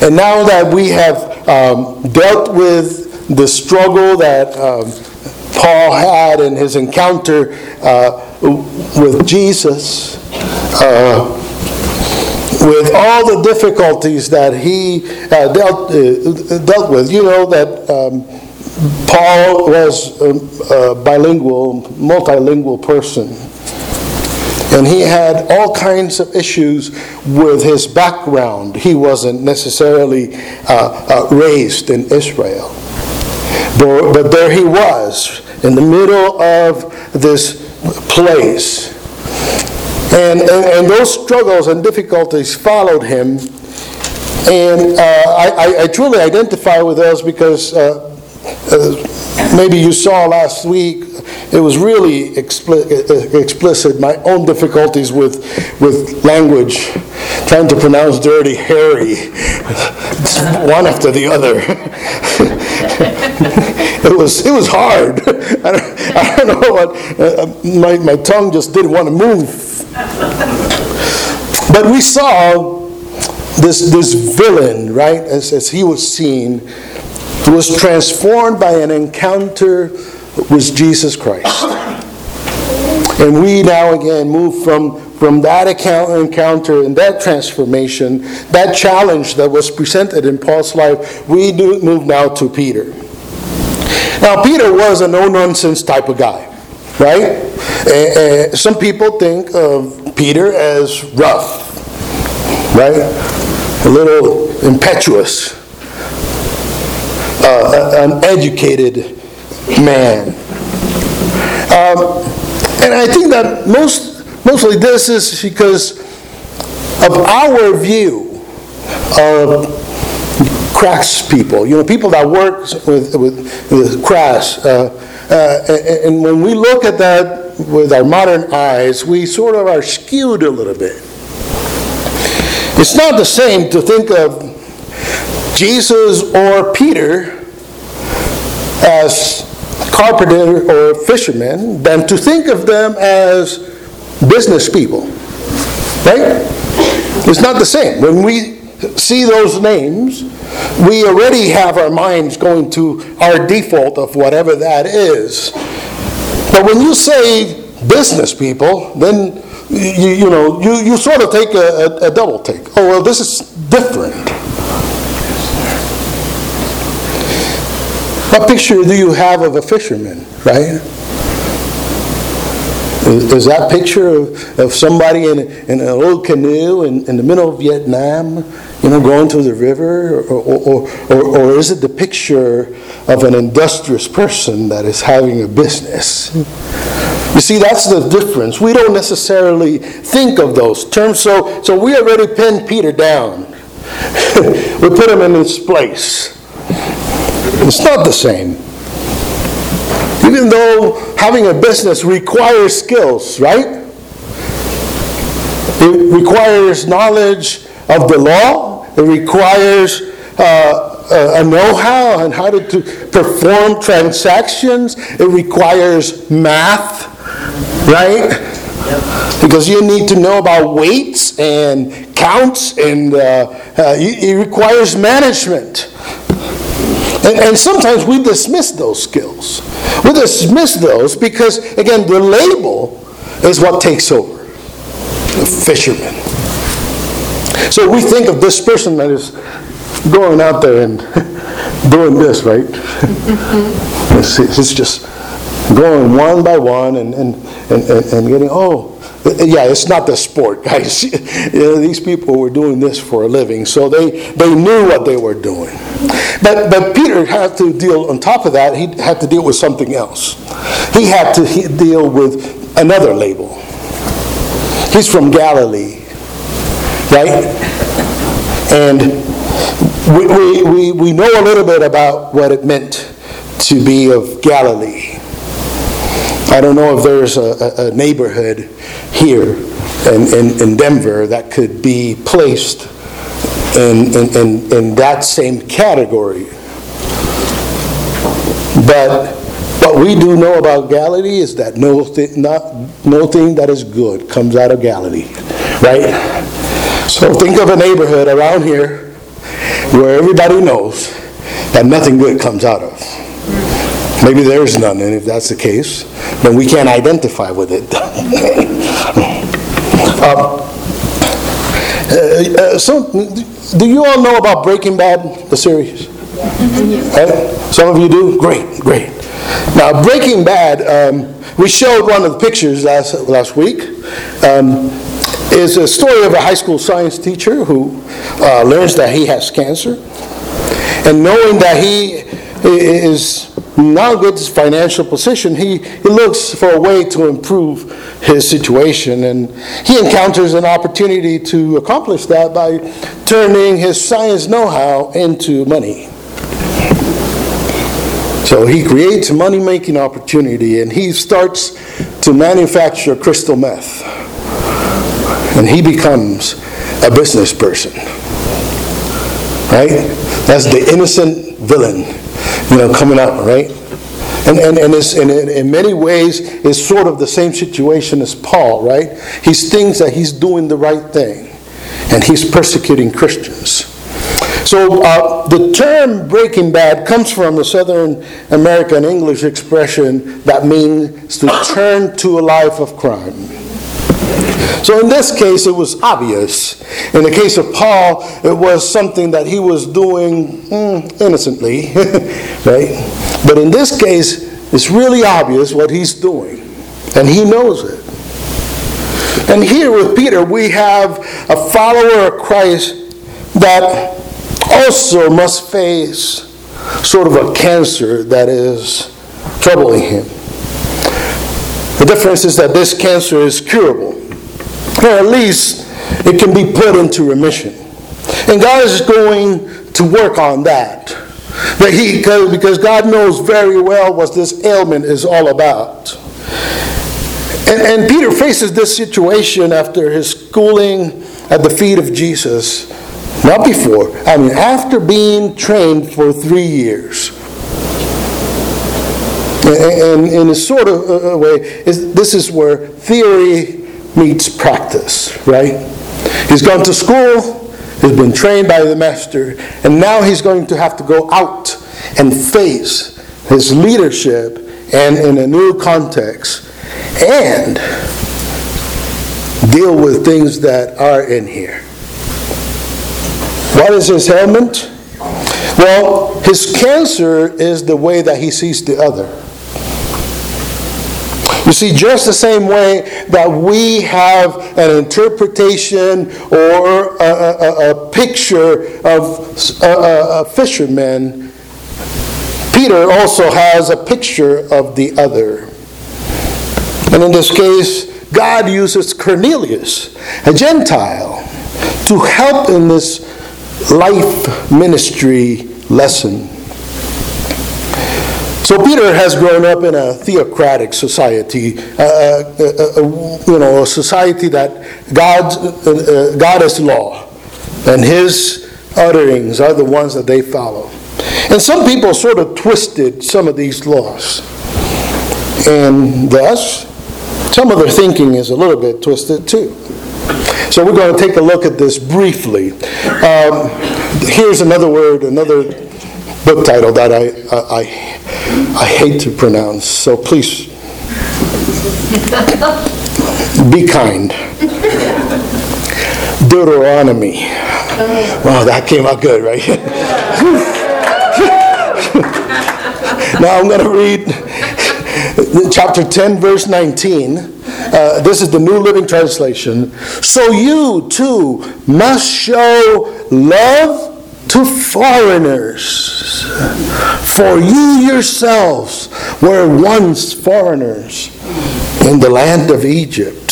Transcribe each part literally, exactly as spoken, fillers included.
And now that we have um, dealt with the struggle that um, Paul had in his encounter uh, with Jesus, uh, with all the difficulties that he uh, dealt uh, dealt with, you know that um, Paul was a, a bilingual, multilingual person. And he had all kinds of issues with his background. He wasn't necessarily uh, uh, raised in Israel. But, but there he was, in the middle of this place. And, and, and those struggles and difficulties followed him. And uh, I, I truly identify with those because uh, uh, maybe you saw last week, it was really expli- explicit, my own difficulties with, with language, trying to pronounce dirty Harry, one after the other. It was it was hard. I don't, I don't know what, uh, my, my tongue just didn't want to move. But we saw this, this villain, right, as, as he was seen, was transformed by an encounter with Jesus Christ. And we now again move from, from that encounter and that transformation, that challenge that was presented in Paul's life, we do move now to Peter. Now, Peter was a no-nonsense type of guy, right? Uh, uh, some people think of Peter as rough, right? A little impetuous, uh, an uneducated man. Um, and I think that most mostly this is because of our view of craftspeople, you know, people that work with, with, with crafts. Uh, uh, and when we look at that with our modern eyes, we sort of are skewed a little bit. It's not the same to think of Jesus or Peter as carpenter or fishermen than to think of them as business people. Right? It's not the same. When we see those names, we already have our minds going to our default of whatever that is. But when you say business people, then you, you know you, you sort of take a, a, a double take. Oh, well, this is different. What picture do you have of a fisherman, right? Is, is that picture of, of somebody in, in an old canoe in, in the middle of Vietnam, you know, going to the river? Or, or, or, or is it the picture of an industrious person that is having a business? You see, that's the difference. We don't necessarily think of those terms, so, so we already pinned Peter down. We put him in his place. It's not the same. Even though having a business requires skills, right? It requires knowledge of the law. It requires uh, a know-how on how to, to perform transactions. It requires math, right? Because you need to know about weights and counts, and uh, uh, it requires management. And, and sometimes we dismiss those skills. We dismiss those because, again, the label is what takes over. The fisherman. So we think of this person that is going out there and doing this, right? it's, it's just going one by one and, and, and, and getting, oh, yeah, it's not the sport, guys. You know, these people were doing this for a living, so they, they knew what they were doing. But but Peter had to deal, on top of that, he had to deal with something else. He had to he, deal with another label. He's from Galilee, right? And we, we, we, we know a little bit about what it meant to be of Galilee. I don't know if there's a, a neighborhood here in, in, in Denver that could be placed in, in, in, in that same category. But what we do know about Galilee is that no, th- not, no thing that is good comes out of Galilee, right? So think of a neighborhood around here where everybody knows that nothing good comes out of. Maybe there's none, and if that's the case, then we can't identify with it. uh, uh, so, do you all know about Breaking Bad, the series? Right? Some of you do? Great, great. Now, Breaking Bad, um, we showed one of the pictures last, last week. Um, is a story of a high school science teacher who uh, learns that he has cancer. And knowing that he is not in a good financial position, he, he looks for a way to improve his situation. And he encounters an opportunity to accomplish that by turning his science know-how into money. So he creates a money-making opportunity, and he starts to manufacture crystal meth. And he becomes a business person. Right? That's the innocent villain, you know, coming out, right? And and, and, it's, and in many ways, it's sort of the same situation as Paul, right? He thinks that he's doing the right thing, and he's persecuting Christians. So uh, the term Breaking Bad comes from the Southern American English expression that means to turn to a life of crime. So in this case, it was obvious. In the case of Paul, it was something that he was doing mm, innocently, right? But in this case, it's really obvious what he's doing, and he knows it. And here with Peter, we have a follower of Christ that also must face sort of a cancer that is troubling him. The difference is that this cancer is curable. Or at least it can be put into remission. And God is going to work on that. But he, because God knows very well what this ailment is all about. And, and Peter faces this situation after his schooling at the feet of Jesus. Not before, I mean after being trained for three years. And in a sort of a way, this is where theory meets practice, right? He's gone to school, he's been trained by the master, and now he's going to have to go out and face his leadership and in a new context and deal with things that are in here. What is his ailment? Well, his cancer is the way that he sees the other. You see, just the same way that we have an interpretation or a, a, a picture of a, a fisherman, Peter also has a picture of the other. And in this case, God uses Cornelius, a Gentile, to help in this life ministry lesson. So Peter has grown up in a theocratic society, uh, uh, uh, you know, a society that God's, uh, uh, God is law, and his utterings are the ones that they follow. And some people sort of twisted some of these laws, and thus some of their thinking is a little bit twisted too. So we're going to take a look at this briefly. Um, here's another word, another book title that I, I, I I hate to pronounce, so please be kind. Deuteronomy. Wow, that came out good, right? Now I'm going to read chapter ten, verse nineteen. Uh, this is the New Living Translation. So you too must show love to foreigners, for you yourselves were once foreigners in the land of Egypt.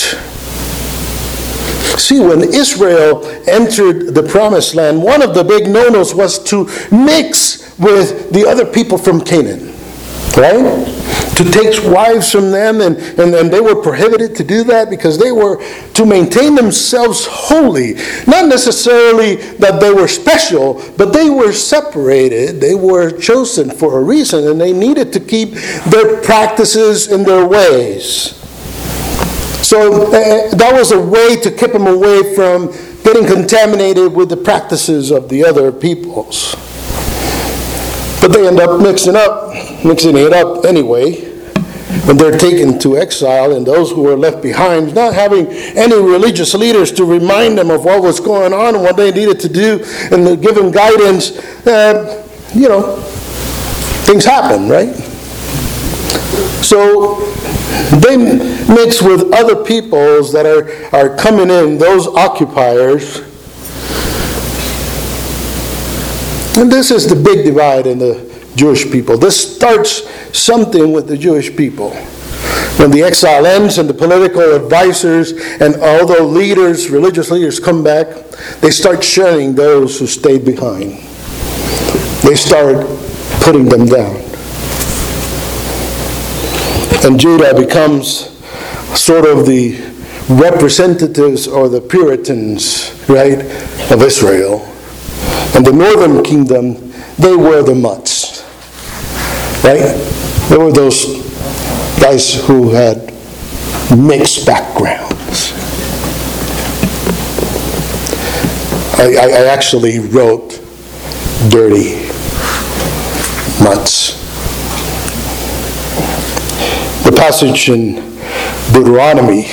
See, when Israel entered the Promised Land, one of the big no-nos was to mix with the other people from Canaan, right? To take wives from them, and, and, and they were prohibited to do that because they were to maintain themselves holy. Not necessarily that they were special, but they were separated. They were chosen for a reason, and they needed to keep their practices and their ways. So uh, that was a way to keep them away from getting contaminated with the practices of the other peoples. But they end up mixing up, mixing it up anyway, when they're taken to exile, and those who are left behind, not having any religious leaders to remind them of what was going on and what they needed to do, and to give them guidance, uh, you know, things happen, right? So they mix with other peoples that are, are coming in, those occupiers. And this is the big divide in the Jewish people. This starts something with the Jewish people. When the exile ends and the political advisors and all the leaders, religious leaders come back, they start shunning those who stayed behind. They start putting them down. And Judah becomes sort of the representatives or the Puritans, right, of Israel. And the northern kingdom, they were the mutts, right? They were those guys who had mixed backgrounds. I, I, I actually wrote dirty mutts. The passage in Deuteronomy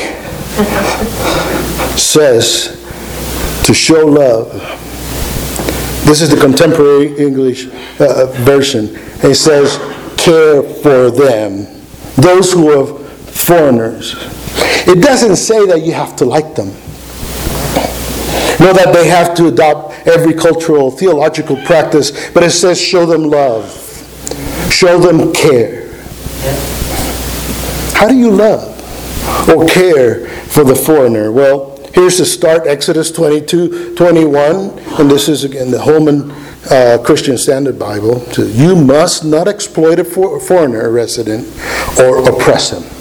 says to show love. This is the contemporary English uh, version. It says, care for them, those who are foreigners. It doesn't say that you have to like them, nor that they have to adopt every cultural, theological practice, but it says show them love, show them care. How do you love or care for the foreigner? Well, here's the start, Exodus twenty-two, twenty-one, and this is again the Holman uh, Christian Standard Bible. So you must not exploit a for- foreigner resident or oppress him.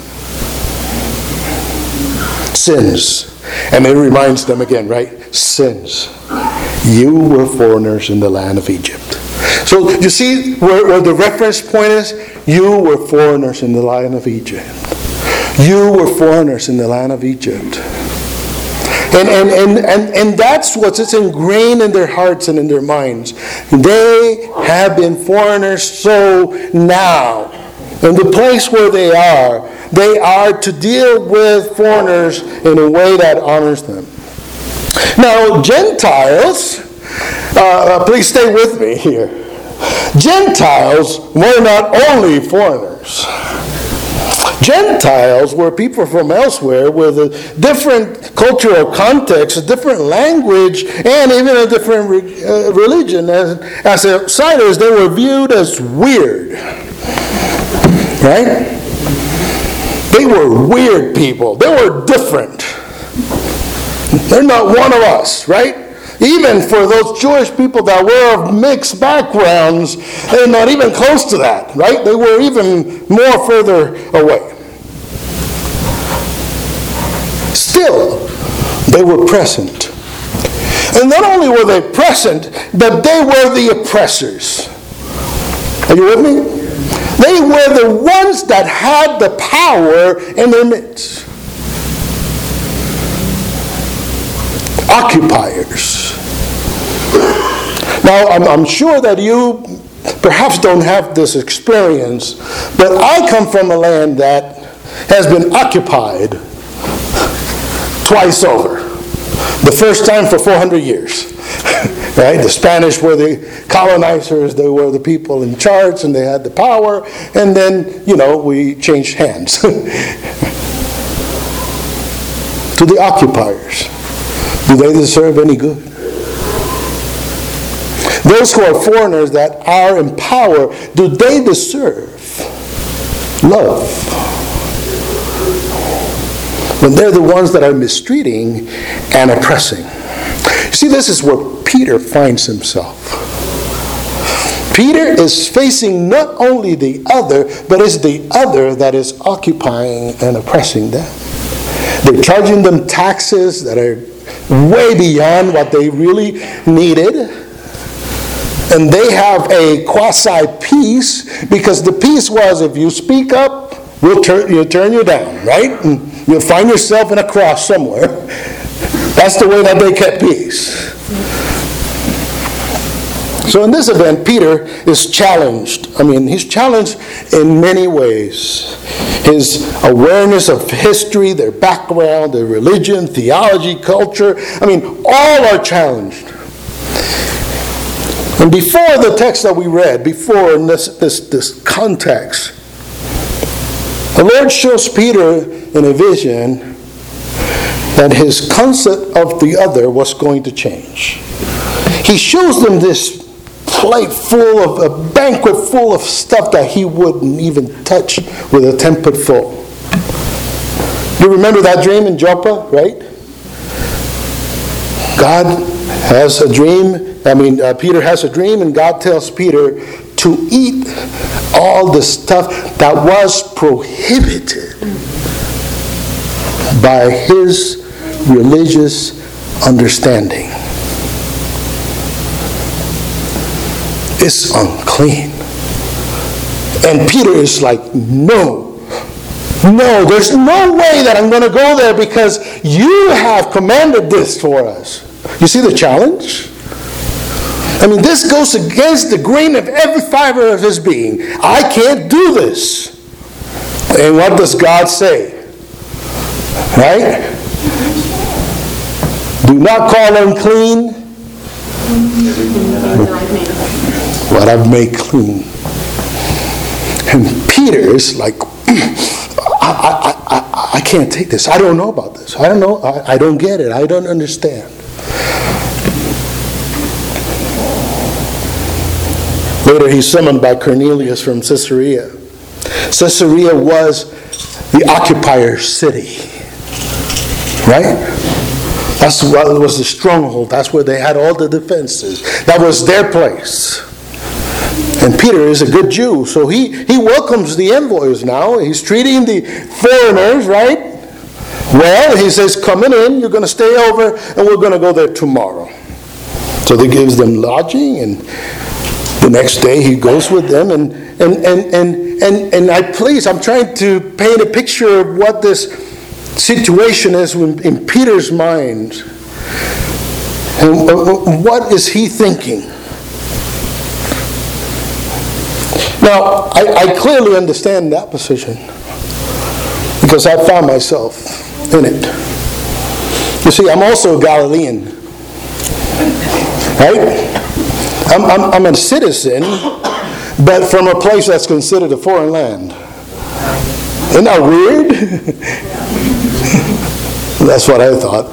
Sins. And it reminds them again, right? Sins. You were foreigners in the land of Egypt. So you see where, where the reference point is? You were foreigners in the land of Egypt. You were foreigners in the land of Egypt. And, and, and, and, and that's what's ingrained in their hearts and in their minds. They have been foreigners, so now, in the place where they are, they are to deal with foreigners in a way that honors them. Now, Gentiles, uh, please stay with me here. Gentiles were not only foreigners. Gentiles were people from elsewhere with a different cultural context, a different language, and even a different re- uh, religion. As, as outsiders, they were viewed as weird. Right? They were weird people. They were different. They're not one of us, right? Even for those Jewish people that were of mixed backgrounds, they're not even close to that, right? They were even more further away. Still, they were present. And not only were they present, but they were the oppressors. Are you with me? They were the ones that had the power in their midst. Occupiers. Now, I'm, I'm sure that you perhaps don't have this experience, but I come from a land that has been occupied twice over. The first time for four hundred years. Right? The Spanish were the colonizers, they were the people in charge, and they had the power, and then, you know, we changed hands. To the occupiers. Do they deserve any good? Those who are foreigners that are in power, do they deserve love? When they're the ones that are mistreating and oppressing. You see, this is where Peter finds himself. Peter is facing not only the other, but it's the other that is occupying and oppressing them. They're charging them taxes that are way beyond what they really needed. And they have a quasi-peace, because the peace was, if you speak up, we'll turn, you'll turn you down, right? And you'll find yourself in a cross somewhere. That's the way that they kept peace. So in this event, Peter is challenged. I mean, he's challenged in many ways. His awareness of history, their background, their religion, theology, culture. I mean, all are challenged. And before the text that we read, before in this, this, this context, the Lord shows Peter in a vision that his concept of the other was going to change. He shows them this plate full of, a banquet full of stuff that he wouldn't even touch with a ten-foot full. You remember that dream in Joppa, right? God has a dream. I mean, uh, Peter has a dream, and God tells Peter to eat all the stuff that was prohibited by his religious understanding. It's unclean. And Peter is like, no, no, there's no way that I'm going to go there because you have commanded this for us. You see the challenge? I mean, this goes against the grain of every fiber of his being. I can't do this. And what does God say? Right? Do not call unclean what I've made clean. And Peter is like, I, I, I, I can't take this. I don't know about this. I don't know. I, I don't get it. I don't understand. Later he's summoned by Cornelius from Caesarea. Caesarea was the occupier city. Right? That's what was the stronghold. That's where they had all the defenses. That was their place. And Peter is a good Jew, so he, he welcomes the envoys now. He's treating the foreigners, right? Well, he says, coming in, you're going to stay over, and we're going to go there tomorrow. So he gives them lodging, and the next day he goes with them. And and and and and, and I please, I'm trying to paint a picture of what this situation is in Peter's mind. And what is he thinking? Now, I, I clearly understand that position because I found myself in it. You see, I'm also a Galilean, right? I'm, I'm, I'm a citizen, but from a place that's considered a foreign land. Isn't that weird? That's what I thought.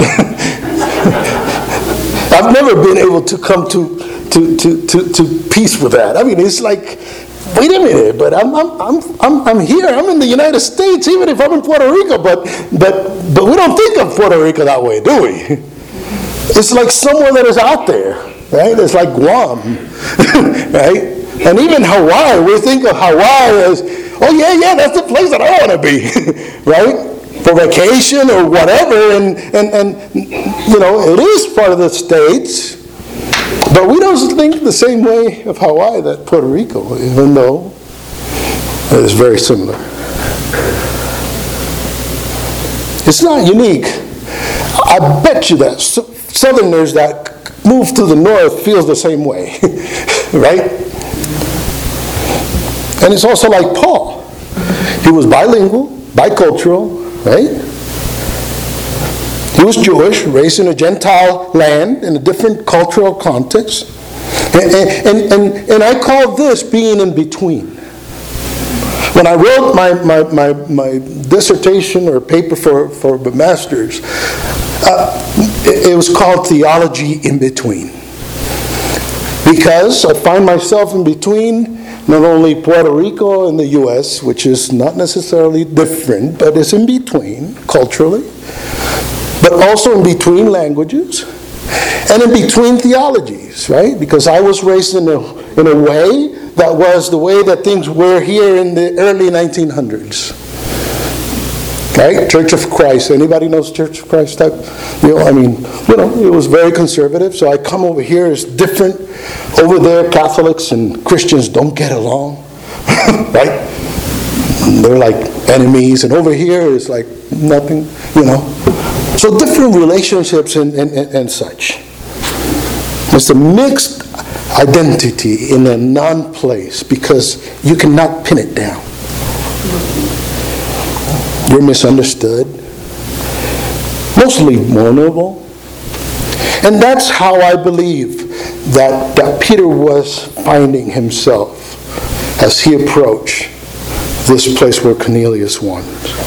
I've never been able to come to, to, to, to, to peace with that. I mean, it's like, wait a minute, but I'm I'm I'm I'm I'm here. I'm in the United States, even if I'm in Puerto Rico. But but but we don't think of Puerto Rico that way, do we? It's like somewhere that is out there, right? It's like Guam, right? And even Hawaii. We think of Hawaii as, oh yeah, yeah, that's the place that I want to be, right? For vacation or whatever. And and and you know, it is part of the States. But we don't think the same way of Hawaii that Puerto Rico, even though it is very similar. It's not unique. I bet you that Southerners that move to the north feels the same way, right? And it's also like Paul. He was bilingual, bicultural, right? He was Jewish, raised in a Gentile land in a different cultural context. And, and, and, and I call this being in between. When I wrote my, my, my, my dissertation or paper for, for the master's, uh, it, it was called Theology in Between. Because I find myself in between not only Puerto Rico and the U S, which is not necessarily different, but it's in between culturally, but also in between languages and in between theologies, right? Because I was raised in a, in a way that was the way that things were here in the early nineteen hundreds. Right? Church of Christ. Anybody knows Church of Christ type? You know, I mean, you know, it was very conservative. So I come over here, it's different. Over there, Catholics and Christians don't get along. Right? They're like enemies. And over here, it's like nothing, you know. So different relationships and, and, and, and such. It's a mixed identity in a non-place because you cannot pin it down. You're misunderstood, mostly vulnerable. And that's how I believe that, that Peter was finding himself as he approached this place where Cornelius was.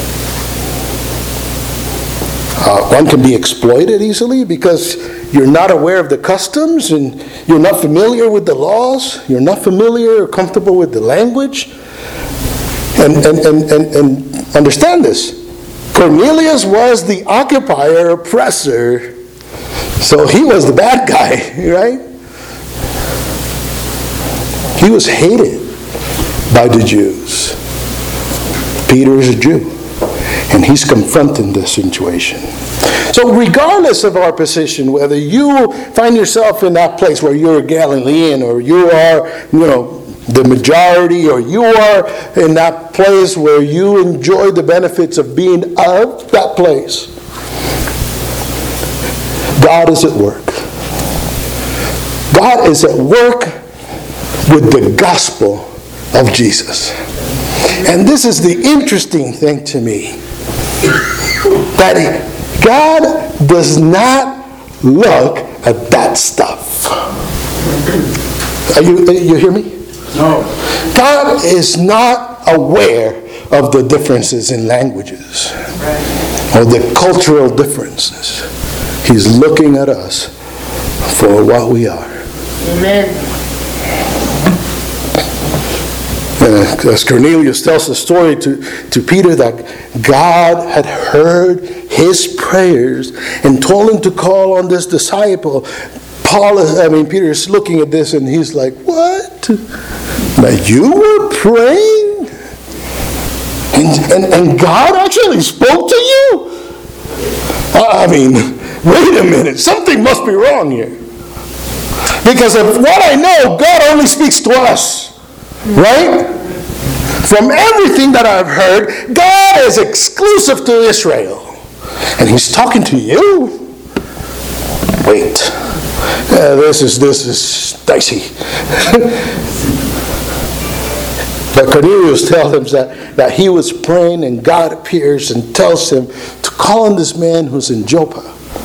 Uh, one can be exploited easily because you're not aware of the customs and you're not familiar with the laws, you're not familiar or comfortable with the language. And, and, and, and, and understand this. Cornelius was the occupier, oppressor, so he was the bad guy, right? He was hated by the Jews. Peter is a Jew, and he's confronting this situation. So regardless of our position, whether you find yourself in that place where you're a Galilean or you are, you know, the majority, or you are in that place where you enjoy the benefits of being of that place, God is at work. God is at work with the gospel of Jesus. And this is the interesting thing to me, that God does not look at that stuff. Are you, you hear me? No. God is not aware of the differences in languages or the cultural differences. He's looking at us for what we are. Amen. Uh, as Cornelius tells the story to, to Peter that God had heard his prayers and told him to call on this disciple. Paul, is, I mean, Peter is looking at this and he's like, what? That you were praying? And, and, and God actually spoke to you? I mean, wait a minute, something must be wrong here. Because of what I know, God only speaks to us. Right? From everything that I've heard, God is exclusive to Israel. And he's talking to you? Wait. Uh, this is this is dicey. But Cornelius tells him that, that he was praying and God appears and tells him to call on this man who's in Joppa.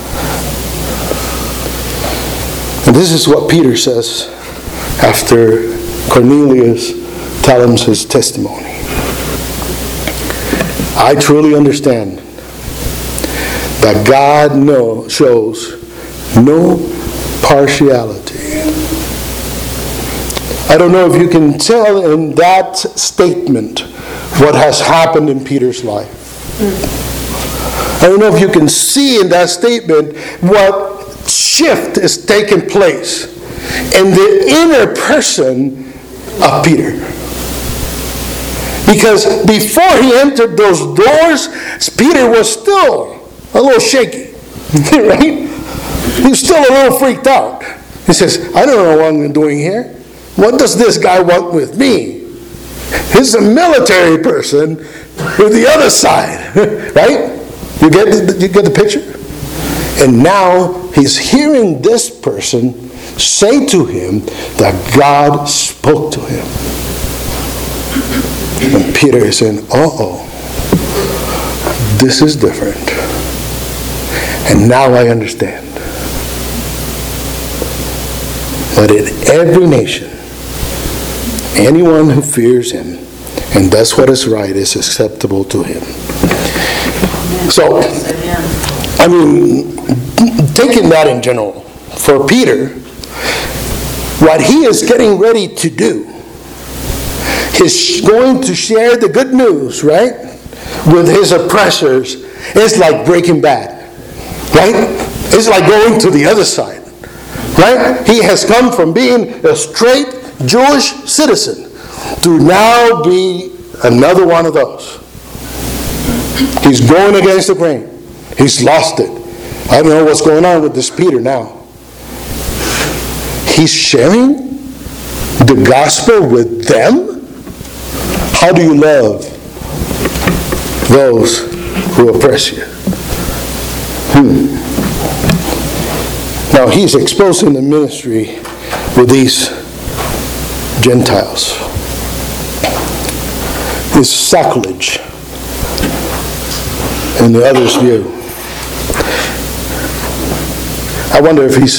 And this is what Peter says after Cornelius tells him his testimony. I truly understand that God know, shows no partiality. I don't know if you can tell in that statement what has happened in Peter's life. I don't know if you can see in that statement what shift is taking place in the inner person of Peter. Because before he entered those doors, Peter was still a little shaky. Right? He was still a little freaked out. He says, I don't know what I'm doing here. What does this guy want with me? He's a military person with the other side. Right? You get the, you get the picture? And now he's hearing this person say to him that God spoke to him. And Peter is saying, uh-oh, this is different. And now I understand that in every nation, anyone who fears him and does what is right is acceptable to him. So, I mean, taking that in general, for Peter, what he is getting ready to do is going to share the good news, right, with his oppressors. It's like Breaking Bad, right? It's like going to the other side, right? He has come from being a straight Jewish citizen to now be another one of those. He's going against the grain. He's lost it. I don't know what's going on with this Peter now. He's sharing the gospel with them? How do you love those who oppress you? Hmm. Now he's exposing the ministry with these Gentiles. It's sacrilege in the other's view. I wonder if he's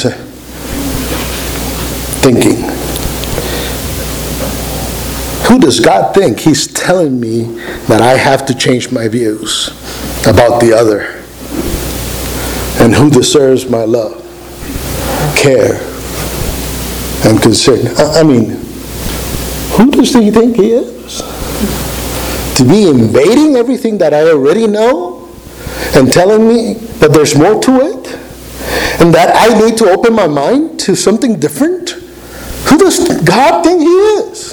thinking, who does God think he's telling me that I have to change my views about the other? And who deserves my love, care, and concern? I mean, who does he think he is? To be invading everything that I already know and telling me that there's more to it? And that I need to open my mind to something different? Who does God think he is?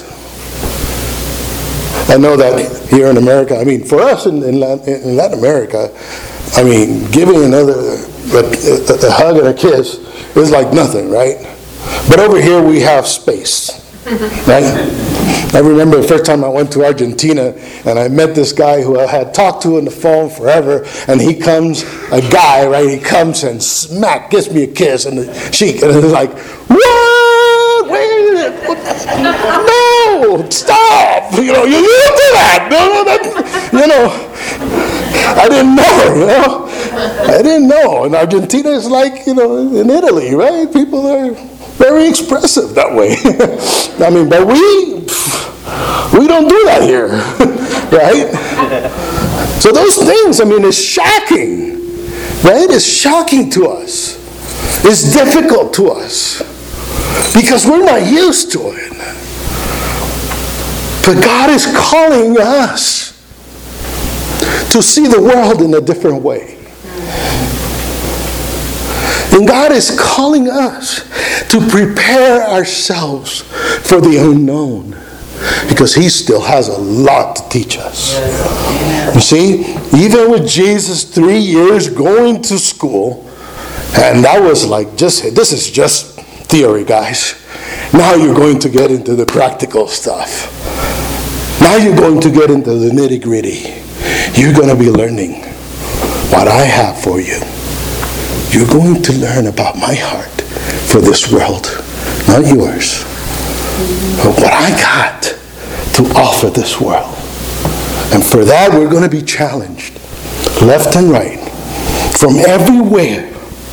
I know that here in America, I mean, for us in, in, Latin, in Latin America, I mean, giving another a, a, a hug and a kiss is like nothing, right? But over here we have space, right? I remember the first time I went to Argentina and I met this guy who I had talked to on the phone forever, and he comes, a guy, right? He comes and smack, gives me a kiss on the cheek, and it's like, what? Wait a minute. No, stop. You know, you, you don't do that. No, no, that, you know. I didn't know, you know. I didn't know. And Argentina is like, you know, in Italy, right? People are very expressive that way. I mean, but we, we don't do that here, right? So those things, I mean, it's shocking, right? It's shocking to us. It's difficult to us because we're not used to it. But God is calling us to see the world in a different way. And God is calling us to prepare ourselves for the unknown, because he still has a lot to teach us. You see, even with Jesus three years going to school, and that was like, just this is just theory, guys. Now you're going to get into the practical stuff. Now you're going to get into the nitty-gritty. You're going to be learning what I have for you. You're going to learn about my heart for this world, not yours. But what I got to offer this world. And for that, we're going to be challenged, left and right, from everywhere.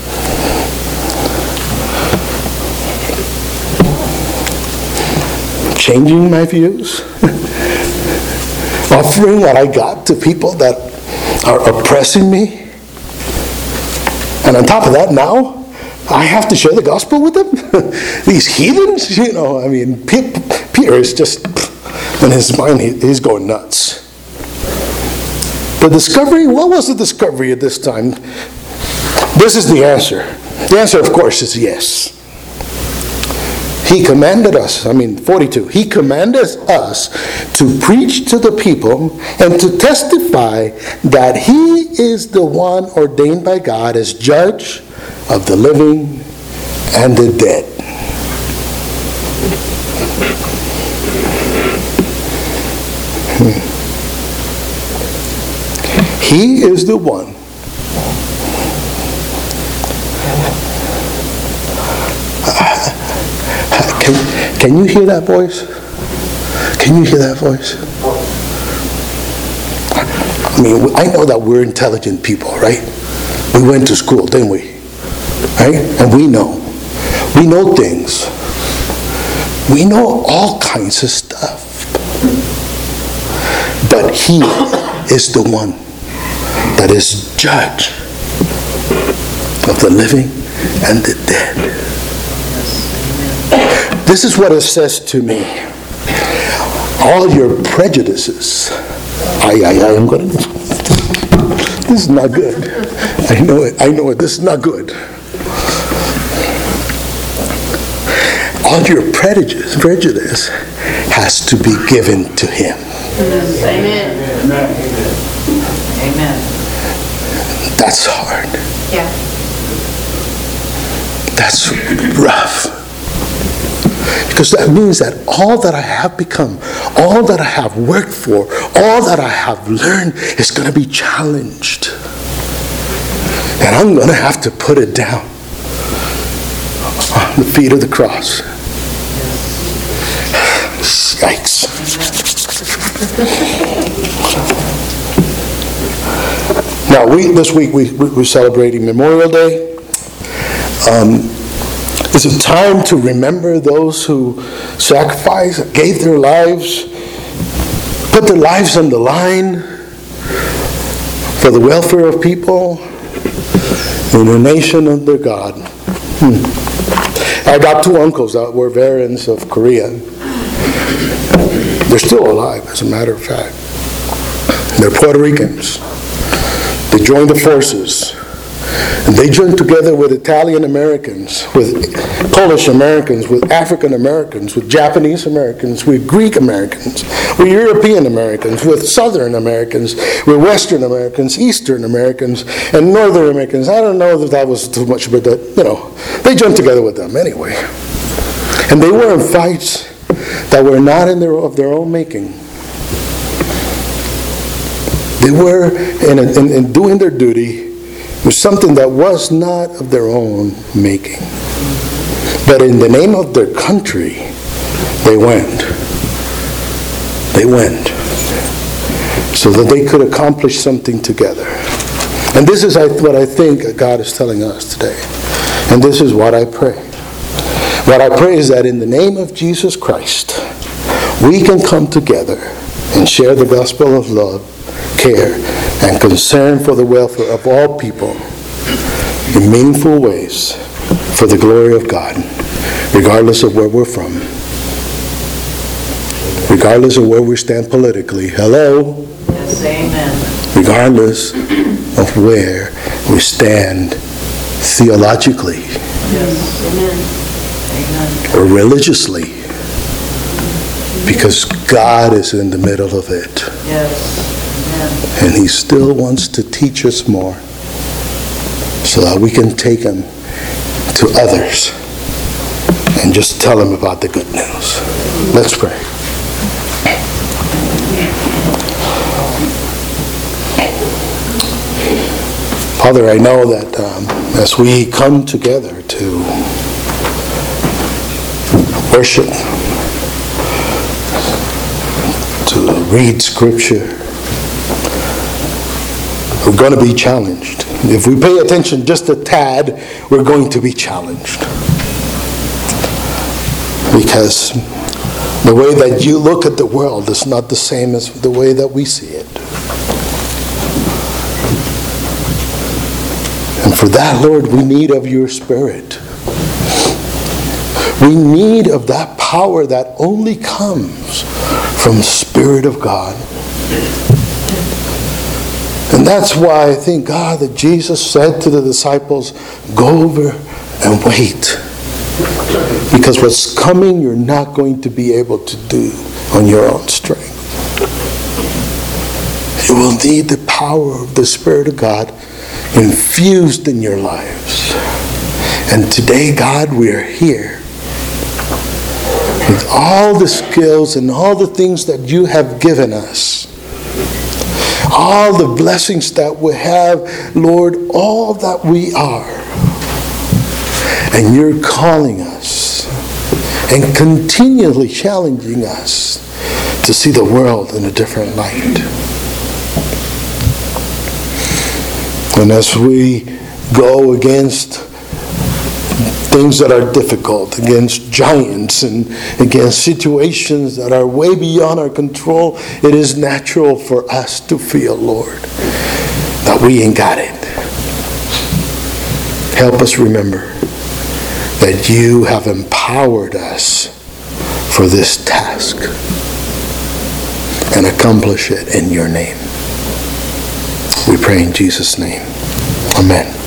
Changing my views. Offering what I got to people that are oppressing me. And on top of that, now I have to share the gospel with them. These heathens, you know, I mean, Peter is just, in his mind, he's going nuts. The discovery, what was the discovery at this time? This is the answer. The answer, of course, is yes. He commanded us, I mean, forty-two, he commanded us to preach to the people and to testify that he is the one ordained by God as judge of the living and the dead. He is the one Can, can you hear that voice? Can you hear that voice? I mean, I know that we're intelligent people, right? We went to school, didn't we? Right? And we know. We know things. We know all kinds of stuff. But he is the one that is judge of the living and the dead. This is what it says to me. All your prejudices. I, I, I am going to. This is not good. I know it. I know it. This is not good. All your prejudice, prejudice has to be given to him. Amen. Amen. That's hard. Yeah. That's rough. Because that means that all that I have become, all that I have worked for, all that I have learned is going to be challenged. And I'm going to have to put it down on the feet of the cross. Yikes. Now, we this week we, we're celebrating Memorial Day. Um, it's a time to remember those who sacrificed, gave their lives, put their lives on the line for the welfare of people in a nation under God. Hmm. I got two uncles that were veterans of Korea. They're still alive, as a matter of fact. They're Puerto Ricans. They joined the forces. And they joined together with Italian Americans, with Polish Americans, with African Americans, with Japanese Americans, with Greek Americans, with European Americans, with Southern Americans, with Western Americans, Eastern Americans, and Northern Americans. I don't know if that was too much, but that, you know, they joined together with them anyway. And they were in fights that were not in their, of their own making. They were in, in, in doing their duty with something that was not of their own making. But in the name of their country, they went. They went. So that they could accomplish something together. And this is what I think God is telling us today. And this is what I pray. What I pray is that in the name of Jesus Christ, we can come together and share the gospel of love, care, and concern for the welfare of all people in meaningful ways for the glory of God, regardless of where we're from, regardless of where we stand politically. Hello? Yes, amen. Regardless of where we stand theologically. Yes, amen. Or religiously. Because God is in the middle of it. Yes. And He still wants to teach us more so that we can take Him to others and just tell them about the good news. Let's pray. Father, I know that um, as we come together to worship, to read Scripture, we're going to be challenged. If we pay attention just a tad, we're going to be challenged. Because the way that you look at the world is not the same as the way that we see it. And for that, Lord, we need of your Spirit. We need of that power that only comes from the Spirit of God. And that's why I thank God that Jesus said to the disciples, go over and wait. Because what's coming, you're not going to be able to do on your own strength. You will need the power of the Spirit of God infused in your lives. And today, God, we are here with all the skills and all the things that you have given us. All the blessings that we have, Lord, all that we are. And you're calling us and continually challenging us to see the world in a different light. And as we go against things that are difficult, against giants and against situations that are way beyond our control, it is natural for us to feel, Lord, that we ain't got it. Help us remember that you have empowered us for this task and accomplish it in your name. We pray in Jesus' name. Amen.